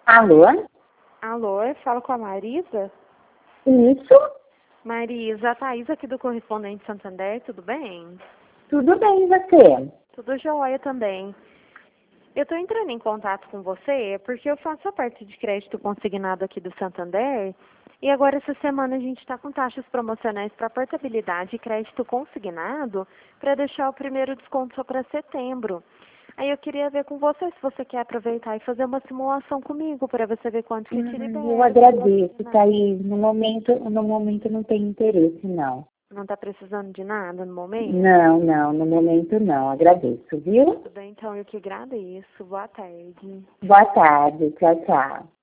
Alô? Alô, eu falo com a Marisa? Isso? Marisa, a Thaís aqui do Correspondente Santander, tudo bem? Tudo bem, e você? Tudo jóia também. Eu estou entrando em contato com você porque eu faço a parte de crédito consignado aqui do Santander e agora essa semana a gente está com taxas promocionais para portabilidade e crédito consignado para deixar o primeiro desconto só para setembro. Aí eu queria ver com você se você quer aproveitar e fazer uma simulação comigo para você ver quanto que te Eu libera. agradeço, Thaís. No momento não tem interesse, não. Não está precisando de nada no momento? Não, no momento não. Agradeço, viu? Tudo bem, então eu que agradeço. Boa tarde. Boa tarde, tchau, tchau.